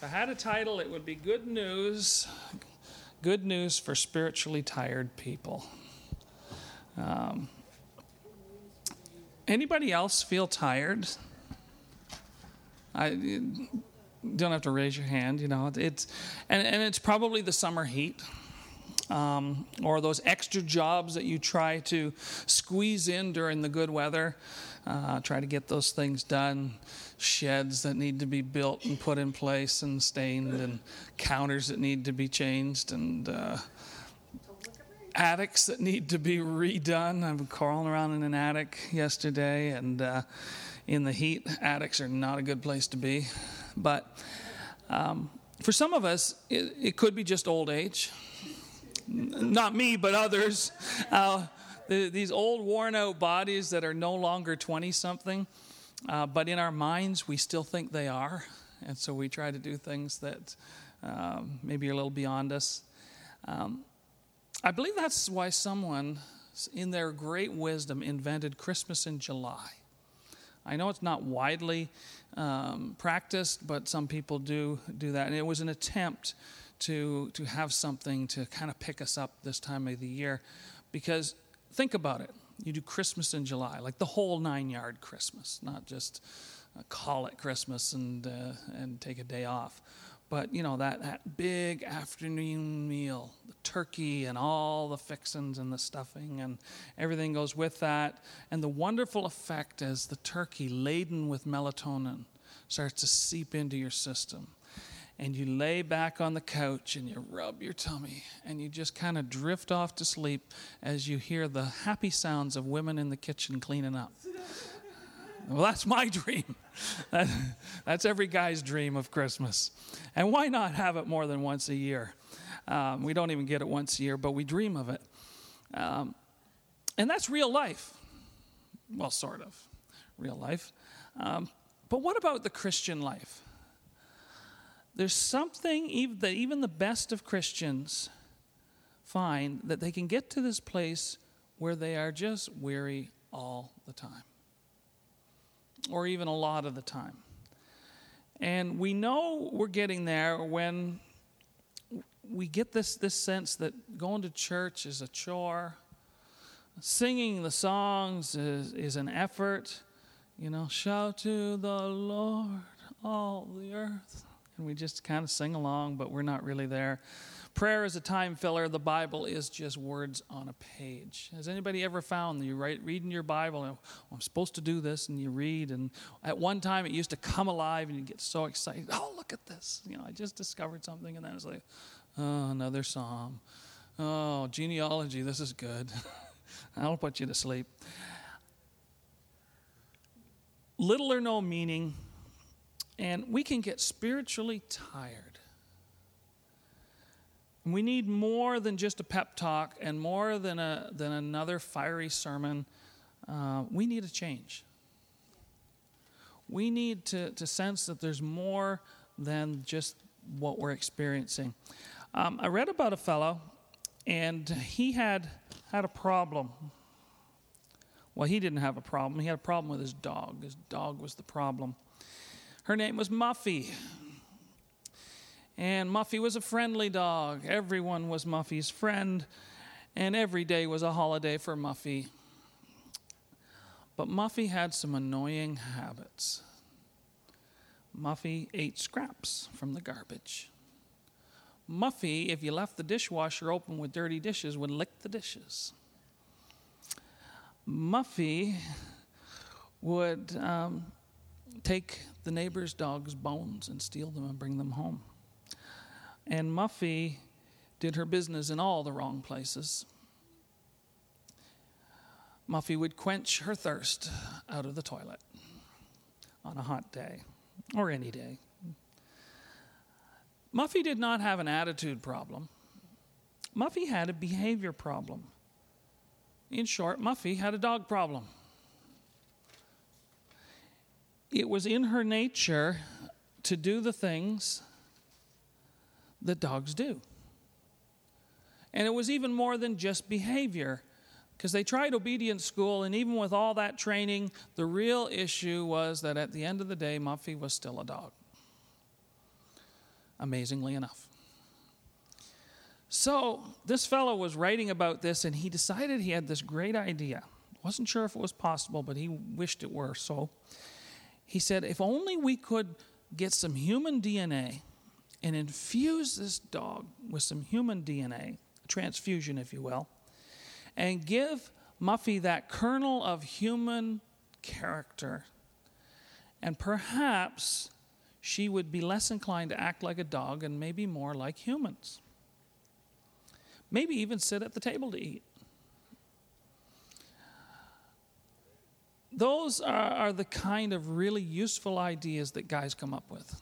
If I had a title, it would be Good News for Spiritually Tired People. Anybody else feel tired? You don't have to raise your hand, it's probably the summer heat. Or those extra jobs that you try to squeeze in during the good weather. Try to get those things done. Sheds that need to be built and put in place and stained, and counters that need to be changed, and attics that need to be redone. I've been crawling around in an attic yesterday, and in the heat, attics are not a good place to be. But for some of us, it could be just old age. Not me, but others. These old, worn-out bodies that are no longer 20-something, but in our minds, we still think they are. And so we try to do things that maybe are a little beyond us. I believe that's why someone, in their great wisdom, invented Christmas in July. I know it's not widely practiced, but some people do that. And it was an attempt to have something to kind of pick us up this time of the year. Because think about it. You do Christmas in July, like the whole 9-yard Christmas, not just call it Christmas and take a day off. But, that big afternoon meal, the turkey and all the fixings and the stuffing and everything goes with that. And the wonderful effect as the turkey laden with melatonin starts to seep into your system. And you lay back on the couch and you rub your tummy and you just kind of drift off to sleep as you hear the happy sounds of women in the kitchen cleaning up. Well, that's my dream. That's every guy's dream of Christmas. And why not have it more than once a year? We don't even get it once a year, but we dream of it. And that's real life. Well, sort of real life. But what about the Christian life? There's something that even the best of Christians find, that they can get to this place where they are just weary all the time, or even a lot of the time. And we know we're getting there when we get this sense that going to church is a chore, singing the songs is an effort. Shout to the Lord, all the earth. And we just kind of sing along, but we're not really there. Prayer is a time filler. The Bible is just words on a page. Has anybody ever found that you reading your Bible, and I'm supposed to do this, and you read, and at one time it used to come alive, and you get so excited. Oh, look at this. I just discovered something, and then it's like, oh, another psalm. Oh, genealogy, this is good. I'll put you to sleep. Little or no meaning. And we can get spiritually tired. We need more than just a pep talk and more than another fiery sermon. We need a change. We need to sense that there's more than just what we're experiencing. I read about a fellow, and he had a problem. Well, he didn't have a problem. He had a problem with his dog. His dog was the problem. Her name was Muffy. And Muffy was a friendly dog. Everyone was Muffy's friend. And every day was a holiday for Muffy. But Muffy had some annoying habits. Muffy ate scraps from the garbage. Muffy, if you left the dishwasher open with dirty dishes, would lick the dishes. Muffy would take the neighbor's dog's bones and steal them and bring them home. And Muffy did her business in all the wrong places. Muffy would quench her thirst out of the toilet on a hot day, or any day. Muffy did not have an attitude problem. Muffy had a behavior problem. In short, Muffy had a dog problem. It was in her nature to do the things that dogs do. And it was even more than just behavior, because they tried obedience school, and even with all that training, the real issue was that at the end of the day, Muffy was still a dog. amazingly enough. So this fellow was writing about this, and he decided he had this great idea. Wasn't sure if it was possible, but he wished it were. So he said, if only we could get some human DNA and infuse this dog with some human DNA, transfusion, if you will, and give Muffy that kernel of human character, and perhaps she would be less inclined to act like a dog and maybe more like humans. Maybe even sit at the table to eat. Those are the kind of really useful ideas that guys come up with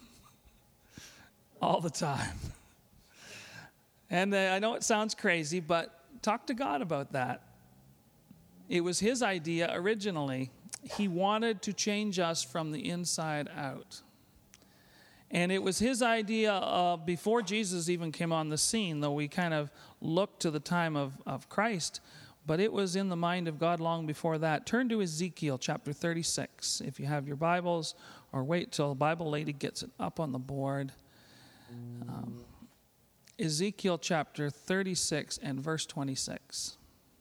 all the time. And I know it sounds crazy, but talk to God about that. It was his idea originally. He wanted to change us from the inside out. And it was his idea before Jesus even came on the scene, though we kind of look to the time of Christ. But it was in the mind of God long before that. Turn to Ezekiel chapter 36, if you have your Bibles, or wait till the Bible lady gets it up on the board. Ezekiel chapter 36 and verse 26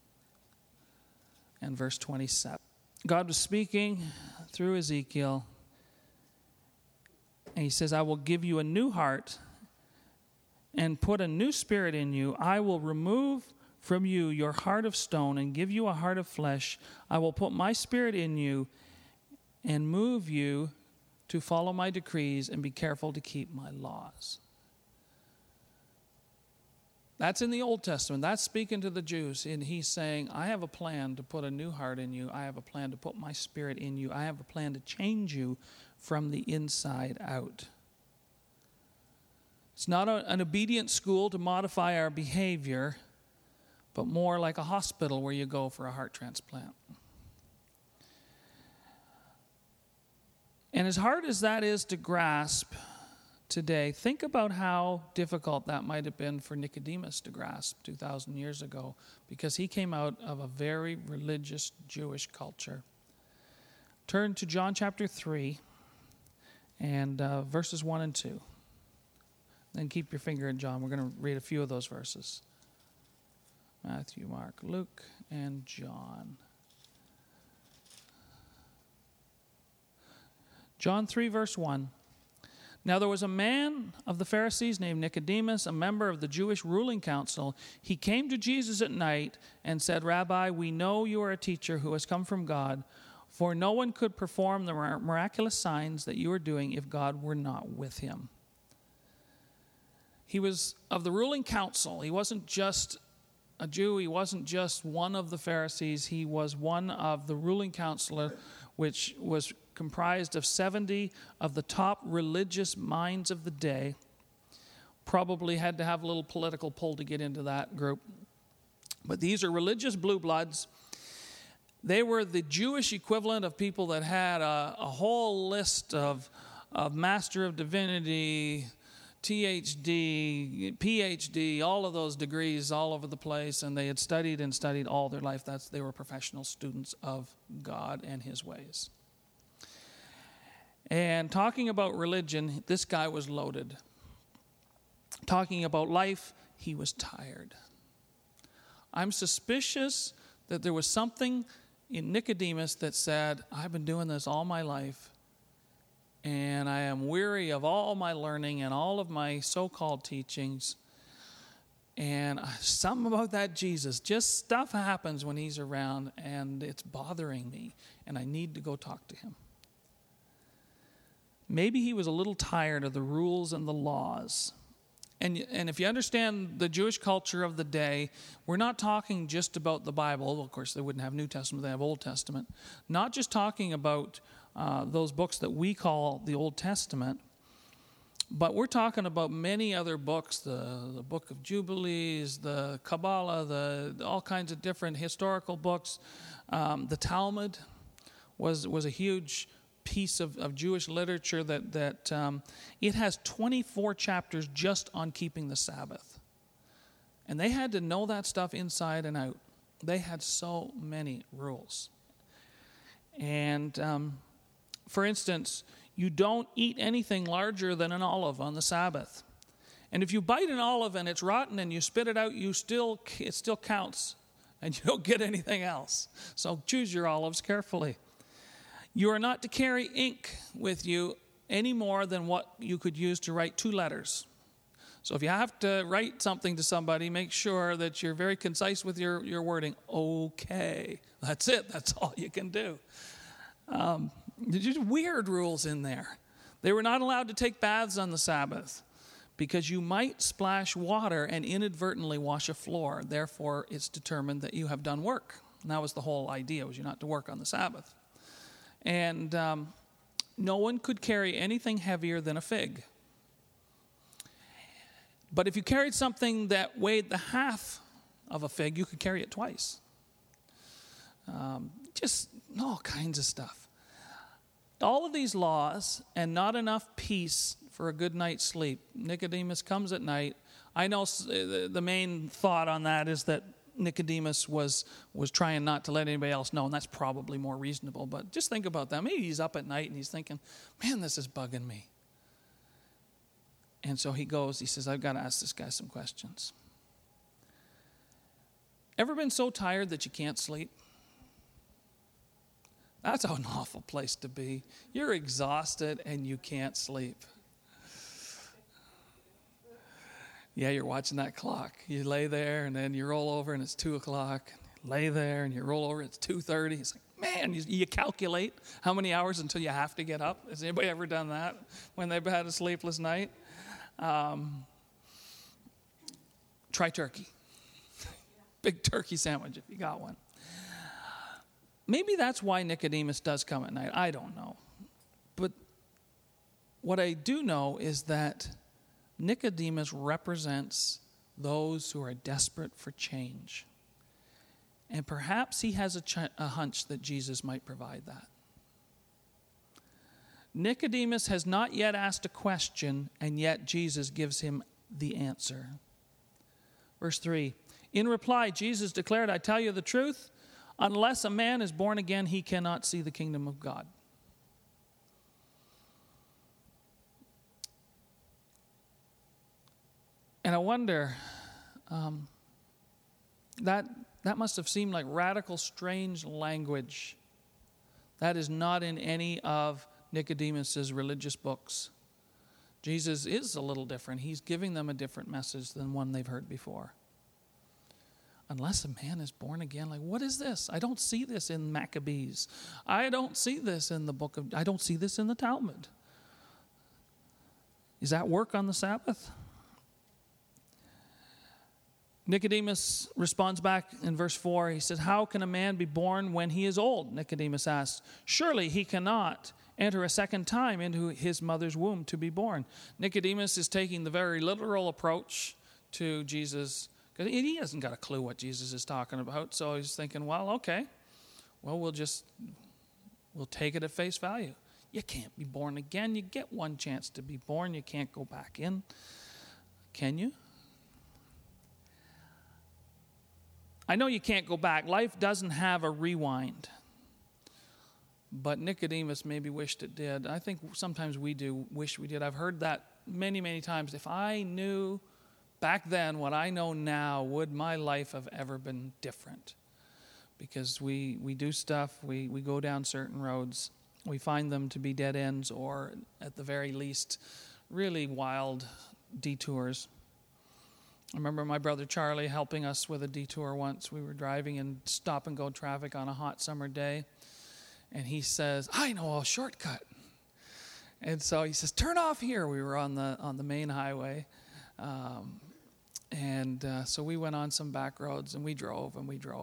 and verse 27. God was speaking through Ezekiel, and he says, I will give you a new heart and put a new spirit in you. I will remove from you your heart of stone and give you a heart of flesh. I will put my spirit in you and move you to follow my decrees and be careful to keep my laws. That's in the Old Testament. That's speaking to the Jews. And he's saying, I have a plan to put a new heart in you. I have a plan to put my spirit in you. I have a plan to change you from the inside out. It's not an obedient school to modify our behavior, but more like a hospital where you go for a heart transplant. And as hard as that is to grasp today, think about how difficult that might have been for Nicodemus to grasp 2,000 years ago, because he came out of a very religious Jewish culture. Turn to John chapter 3 and verses 1 and 2. Then keep your finger in John. We're going to read a few of those verses. Matthew, Mark, Luke, and John. John 3, verse 1. Now there was a man of the Pharisees named Nicodemus, a member of the Jewish ruling council. He came to Jesus at night and said, Rabbi, we know you are a teacher who has come from God, for no one could perform the miraculous signs that you are doing if God were not with him. He was of the ruling council. He wasn't just a Jew. He wasn't just one of the Pharisees. He was one of the ruling council, which was comprised of 70 of the top religious minds of the day. Probably had to have a little political pull to get into that group. But these are religious blue bloods. They were the Jewish equivalent of people that had a whole list of Master of Divinity, THD, PhD, all of those degrees all over the place, and they had studied and studied all their life. They were professional students of God and his ways. And talking about religion, this guy was loaded. Talking about life, he was tired. I'm suspicious that there was something in Nicodemus that said, I've been doing this all my life, and I am weary of all my learning and all of my so-called teachings. And something about that Jesus, just stuff happens when he's around, and it's bothering me, and I need to go talk to him. Maybe he was a little tired of the rules and the laws. And if you understand the Jewish culture of the day, we're not talking just about the Bible. Well, of course, they wouldn't have New Testament, they have Old Testament. Not just talking about those books that we call the Old Testament, but we're talking about many other books, the Book of Jubilees, the Kabbalah, all kinds of different historical books. The Talmud was a huge piece of Jewish literature that it has 24 chapters just on keeping the Sabbath. And they had to know that stuff inside and out. They had so many rules. And for instance, You don't eat anything larger than an olive on the Sabbath. And if you bite an olive and it's rotten and you spit it out, it still counts, and you don't get anything else. So choose your olives carefully. You are not to carry ink with you any more than what you could use to write 2 letters. So if you have to write something to somebody, make sure that you're very concise with your wording. Okay, that's it. That's all you can do. There's just weird rules in there. They were not allowed to take baths on the Sabbath because you might splash water and inadvertently wash a floor. Therefore, it's determined that you have done work. And that was the whole idea, was you're not to work on the Sabbath. And no one could carry anything heavier than a fig. But if you carried something that weighed the half of a fig, you could carry it twice. Just all kinds of stuff. All of these laws and not enough peace for a good night's sleep. Nicodemus comes at night. I know the main thought on that is that Nicodemus was trying not to let anybody else know, and that's probably more reasonable. But just think about that. Maybe he's up at night and he's thinking, man, this is bugging me. And so he says, I've got to ask this guy some questions. Ever been so tired that you can't sleep? That's an awful place to be. You're exhausted and you can't sleep. Yeah, you're watching that clock. You lay there and then you roll over and it's 2 o'clock. Lay there and you roll over, it's 2:30. It's like, man, you calculate how many hours until you have to get up. Has anybody ever done that when they've had a sleepless night? Try turkey. Big turkey sandwich if you got one. Maybe that's why Nicodemus does come at night. I don't know. But what I do know is that Nicodemus represents those who are desperate for change. And perhaps he has a hunch that Jesus might provide that. Nicodemus has not yet asked a question, and yet Jesus gives him the answer. Verse 3, in reply, Jesus declared, I tell you the truth, unless a man is born again, he cannot see the kingdom of God. And I wonder, that must have seemed like radical, strange language. That is not in any of Nicodemus's religious books. Jesus is a little different. He's giving them a different message than one they've heard before. Unless a man is born again, like, what is this? I don't see this in Maccabees. I don't see this in I don't see this in the Talmud. Is that work on the Sabbath? Nicodemus responds back in verse 4. He says, how can a man be born when he is old? Nicodemus asks. Surely he cannot enter a second time into his mother's womb to be born. Nicodemus is taking the very literal approach to Jesus, because he hasn't got a clue what Jesus is talking about. So he's thinking, well, okay. Well, we'll take it at face value. You can't be born again. You get one chance to be born. You can't go back in. Can you? I know you can't go back. Life doesn't have a rewind. But Nicodemus maybe wished it did. I think sometimes we do wish we did. I've heard that many, many times. If I knew back then what I know now, would my life have ever been different? Because we do stuff, we go down certain roads. We find them to be dead ends or, at the very least, really wild detours. I remember my brother Charlie helping us with a detour once. We were driving in stop-and-go traffic on a hot summer day. And he says, I know a shortcut. And so he says, turn off here. We were on the main highway. So we went on some back roads, and we drove.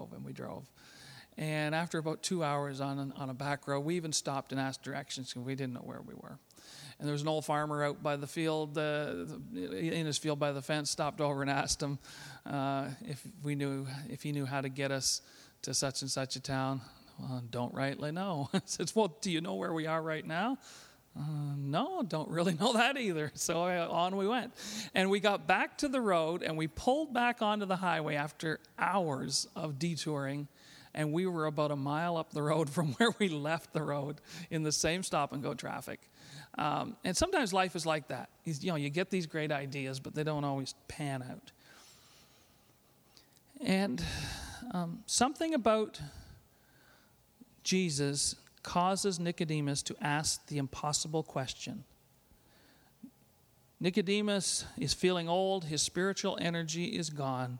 And after about 2 hours on a back road, we even stopped and asked directions because we didn't know where we were. And there was an old farmer out by the field, in his field by the fence, stopped over and asked him if he knew how to get us to such and such a town. Well, don't rightly know. I says, well, do you know where we are right now? No, don't really know that either. So on we went. And we got back to the road, and we pulled back onto the highway after hours of detouring. And we were about a mile up the road from where we left the road in the same stop-and-go traffic. And sometimes life is like that. You get these great ideas, but they don't always pan out. And something about Jesus causes Nicodemus to ask the impossible question. Nicodemus is feeling old. His spiritual energy is gone.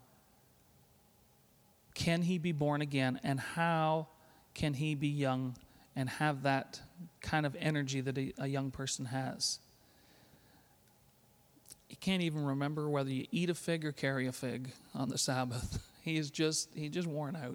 Can he be born again? And how can he be young and have that kind of energy that a young person has? He can't even remember whether you eat a fig or carry a fig on the Sabbath. He's just worn out.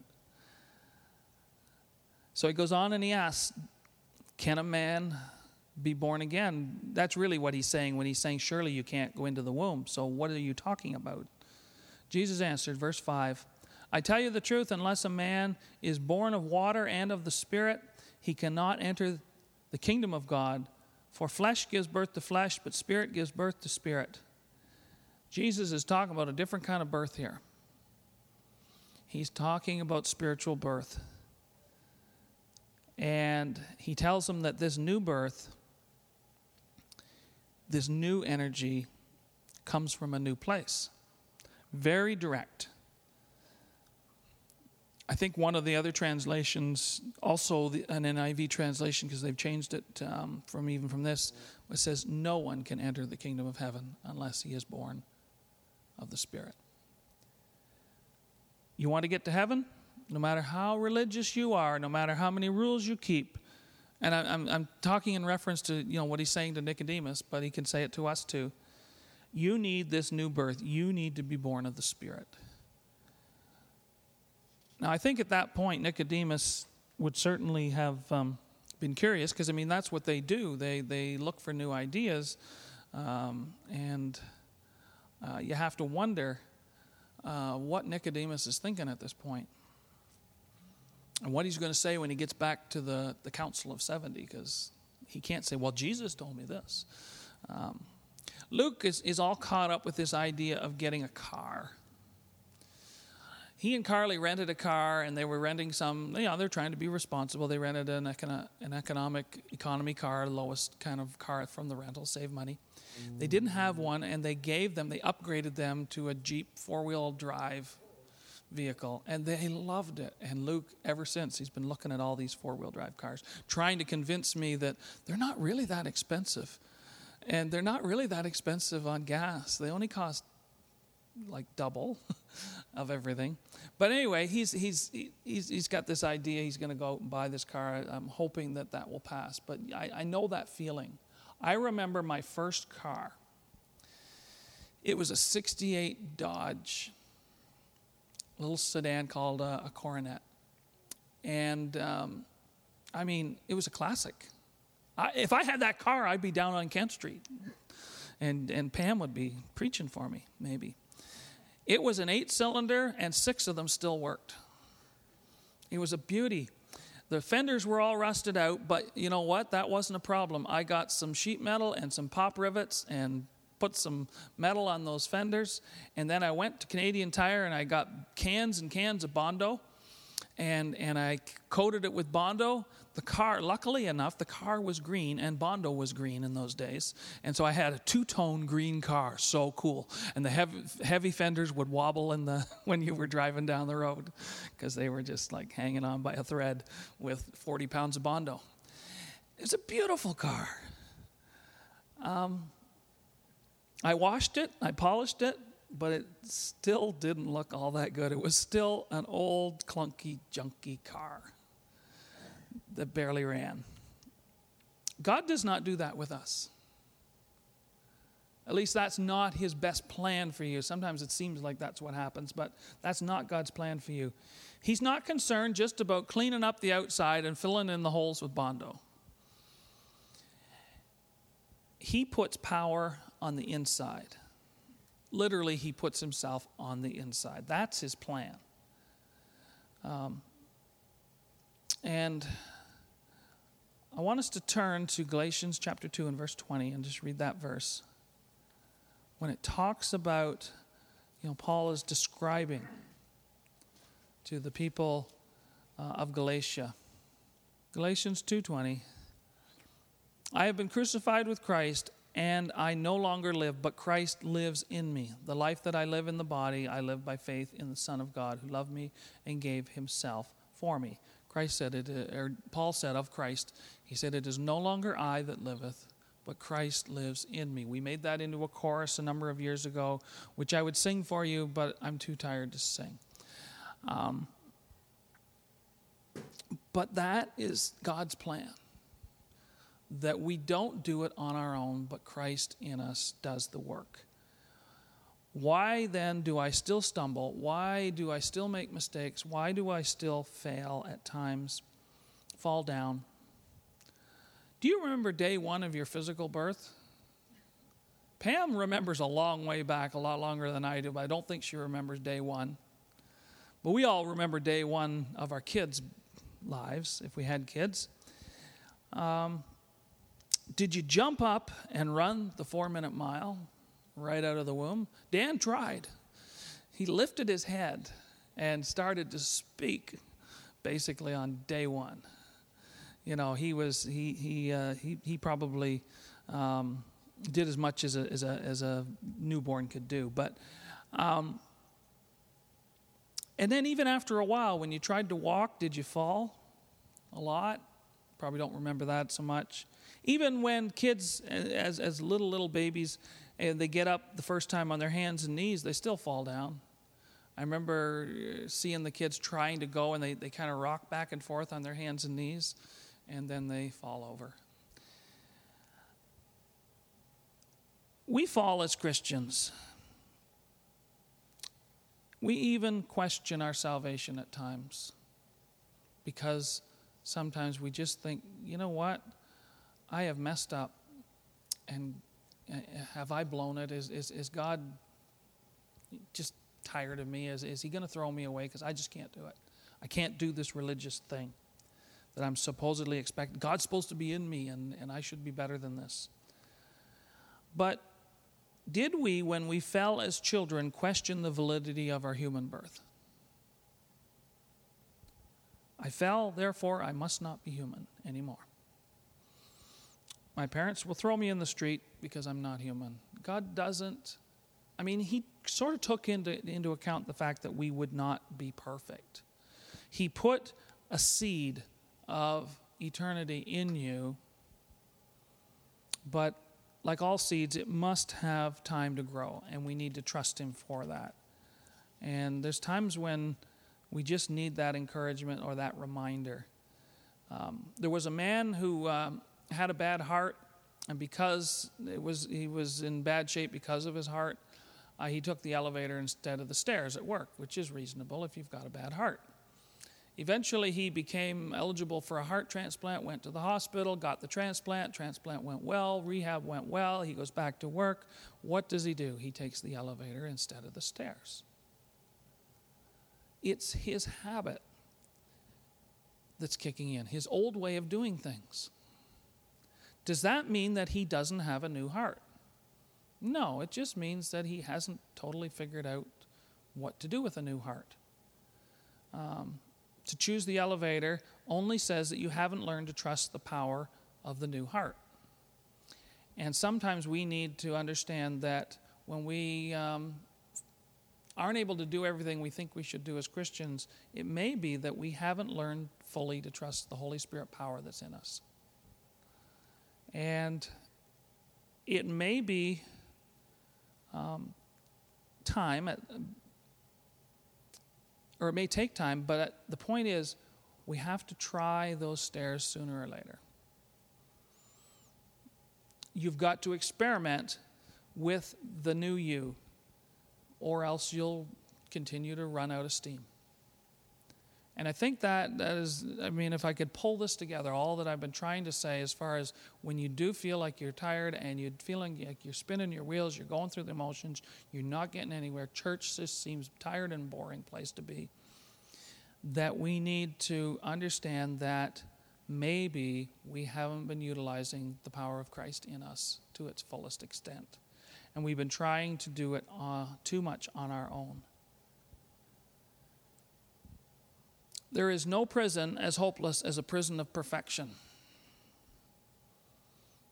So he goes on and he asks, can a man be born again? That's really what he's saying when he's saying, surely you can't go into the womb. So what are you talking about? Jesus answered, verse 5, I tell you the truth, unless a man is born of water and of the Spirit, he cannot enter the kingdom of God. For flesh gives birth to flesh, but spirit gives birth to spirit. Jesus is talking about a different kind of birth here. He's talking about spiritual birth. And he tells them that this new birth, this new energy, comes from a new place. Very direct. I think one of the other translations, also an NIV translation, because they've changed it from this, it says, no one can enter the kingdom of heaven unless he is born of the Spirit. You want to get to heaven? No matter how religious you are, no matter how many rules you keep, and I'm talking in reference to what he's saying to Nicodemus, but he can say it to us too. You need this new birth. You need to be born of the Spirit. Now, I think at that point, Nicodemus would certainly have been curious, because, that's what they do. They look for new ideas, and you have to wonder what Nicodemus is thinking at this point, and what he's going to say when he gets back to the Council of 70, because he can't say, well, Jesus told me this. Luke is all caught up with this idea of getting a car. He and Carly rented a car, and they were renting some, they're trying to be responsible. They rented an economy car, lowest kind of car from the rental, save money. They didn't have one, and they upgraded them to a Jeep four-wheel drive vehicle, and they loved it. And Luke, ever since, he's been looking at all these four-wheel drive cars, trying to convince me that they're not really that expensive. And they're not really that expensive on gas. They only cost like double of everything. But anyway, he's got this idea. He's going to go out and buy this car. I'm hoping that will pass. But I know that feeling. I remember my first car. It was a 68 Dodge, little sedan called a Coronet. And, it was a classic. If I had that car, I'd be down on Kent Street. And Pam would be preaching for me, maybe. It was an 8-cylinder, and 6 of them still worked. It was a beauty. The fenders were all rusted out, but you know what? That wasn't a problem. I got some sheet metal and some pop rivets and put some metal on those fenders. And then I went to Canadian Tire, and I got cans and cans of Bondo, and I coated it with Bondo. The car, luckily enough, the car was green, and Bondo was green in those days. And so I had a two-tone green car, so cool. And the heavy fenders would wobble when you were driving down the road, because they were just like hanging on by a thread with 40 pounds of Bondo. It was a beautiful car. I washed it, I polished it, but it still didn't look all that good. It was still an old, clunky, junky car that barely ran. God does not do that with us. At least that's not his best plan for you. Sometimes it seems like that's what happens, but that's not God's plan for you. He's not concerned just about cleaning up the outside and filling in the holes with Bondo. He puts power on the inside. Literally, he puts himself on the inside. That's his plan. And I want us to turn to Galatians chapter 2 and verse 20 and just read that verse. When it talks about, Paul is describing to the people of Galatia. Galatians 2:20. I have been crucified with Christ, and I no longer live, but Christ lives in me. The life that I live in the body, I live by faith in the Son of God, who loved me and gave himself for me. Christ said it, or Paul said of Christ, he said, it is no longer I that liveth, but Christ lives in me. We made that into a chorus a number of years ago, which I would sing for you, but I'm too tired to sing. But that is God's plan, that we don't do it on our own, but Christ in us does the work. Why then do I still stumble? Why do I still make mistakes? Why do I still fail at times, fall down? Do you remember day one of your physical birth? Pam remembers a long way back, a lot longer than I do, but I don't think she remembers day one. But we all remember day one of our kids' lives, if we had kids. Did you jump up and run the 4-minute mile right out of the womb? Dan tried. He lifted his head and started to speak basically on day one. You know, he probably did as much as a newborn could do. But and then even after a while, when you tried to walk, did you fall a lot? Probably don't remember that so much. Even when kids, as little babies, and they get up the first time on their hands and knees, they still fall down. I remember seeing the kids trying to go, and they kind of rock back and forth on their hands and knees, and then they fall over. We fall as Christians. We even question our salvation at times, because sometimes we just think, you know what? I have messed up, and have I blown it? Is God just tired of me? Is he going to throw me away because I just can't do it? I can't do this religious thing that I'm supposedly expecting. God's supposed to be in me, and I should be better than this. But did we, when we fell as children, question the validity of our human birth? I fell, therefore I must not be human anymore. My parents will throw me in the street because I'm not human. God doesn't. I mean, he sort of took into account the fact that we would not be perfect. He put a seed of eternity in you, but like all seeds, it must have time to grow, and we need to trust him for that. And there's times when we just need that encouragement or that reminder. There was a man who had a bad heart, and because he was in bad shape because of his heart, he took the elevator instead of the stairs at work, which is reasonable if you've got a bad heart. Eventually, he became eligible for a heart transplant, went to the hospital, got the transplant. Transplant went well, rehab went well. He goes back to work. What does he do? He takes the elevator instead of the stairs. It's his habit that's kicking in, his old way of doing things. Does that mean that he doesn't have a new heart? No, it just means that he hasn't totally figured out what to do with a new heart. To choose the elevator only says that you haven't learned to trust the power of the new heart. And sometimes we need to understand that when we aren't able to do everything we think we should do as Christians, it may be that we haven't learned fully to trust the Holy Spirit power that's in us. And it may be time, or it may take time, but the point is we have to try those stairs sooner or later. You've got to experiment with the new you, or else you'll continue to run out of steam. And I think that is, I mean, if I could pull this together, all that I've been trying to say as far as when you do feel like you're tired and you're feeling like you're spinning your wheels, you're going through the motions, you're not getting anywhere, church just seems tired and boring place to be, that we need to understand that maybe we haven't been utilizing the power of Christ in us to its fullest extent. And we've been trying to do it too much on our own. There is no prison as hopeless as a prison of perfection.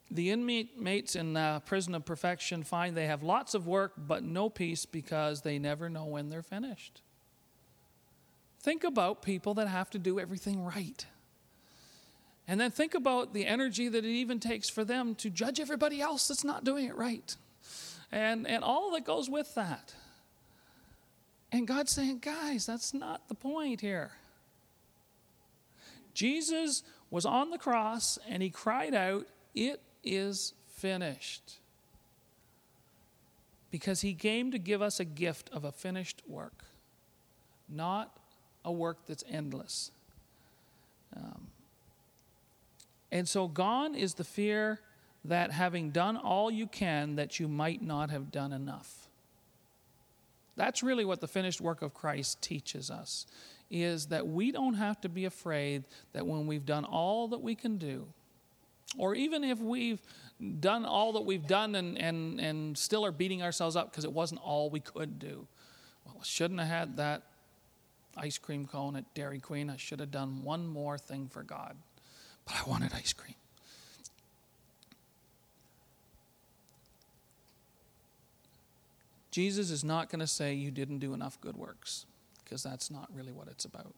The inmates in the prison of perfection find they have lots of work but no peace because they never know when they're finished. Think about people that have to do everything right. And then think about the energy that it even takes for them to judge everybody else that's not doing it right. And all that goes with that. And God's saying, guys, that's not the point here. Jesus was on the cross and he cried out, "It is finished." Because he came to give us a gift of a finished work, not a work that's endless. And so gone is the fear that having done all you can, that you might not have done enough. That's really what the finished work of Christ teaches us, is that we don't have to be afraid that when we've done all that we can do, or even if we've done all that we've done and still are beating ourselves up because it wasn't all we could do. Well, I shouldn't have had that ice cream cone at Dairy Queen. I should have done one more thing for God. But I wanted ice cream. Jesus is not going to say you didn't do enough good works, because that's not really what it's about.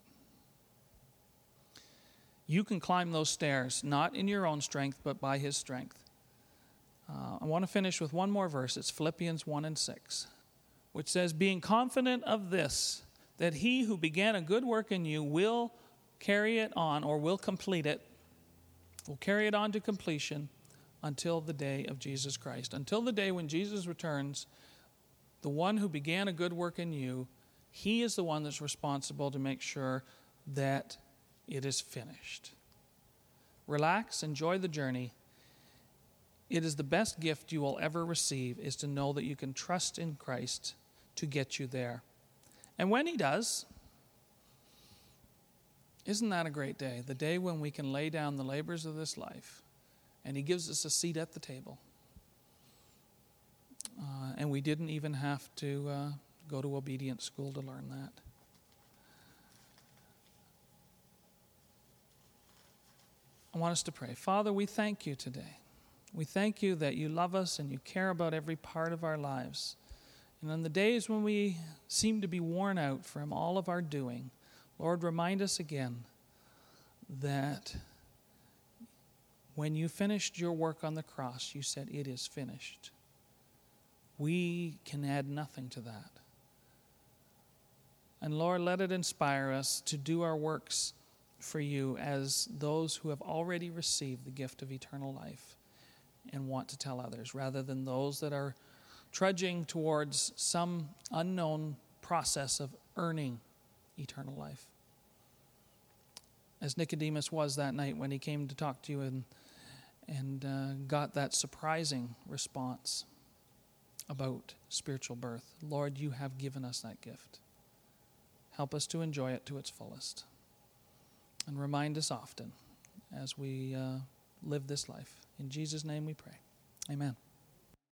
You can climb those stairs, not in your own strength, but by his strength. I want to finish with one more verse. It's Philippians 1:6, which says, "Being confident of this, that he who began a good work in you will carry it on, or will complete it, will carry it on to completion until the day of Jesus Christ." Until the day when Jesus returns, the one who began a good work in you, he is the one that's responsible to make sure that it is finished. Relax, enjoy the journey. It is the best gift you will ever receive, is to know that you can trust in Christ to get you there. And when he does, isn't that a great day? The day when we can lay down the labors of this life and he gives us a seat at the table. And we didn't even have to go to obedience school to learn that. I want us to pray. Father, we thank you today. We thank you that you love us and you care about every part of our lives. And on the days when we seem to be worn out from all of our doing, Lord, remind us again that when you finished your work on the cross, you said, "It is finished." We can add nothing to that. And Lord, let it inspire us to do our works for you as those who have already received the gift of eternal life and want to tell others, rather than those that are trudging towards some unknown process of earning eternal life. As Nicodemus was that night when he came to talk to you and got that surprising response about spiritual birth. Lord, you have given us that gift. Help us to enjoy it to its fullest. And remind us often as we live this life. In Jesus' name we pray. Amen.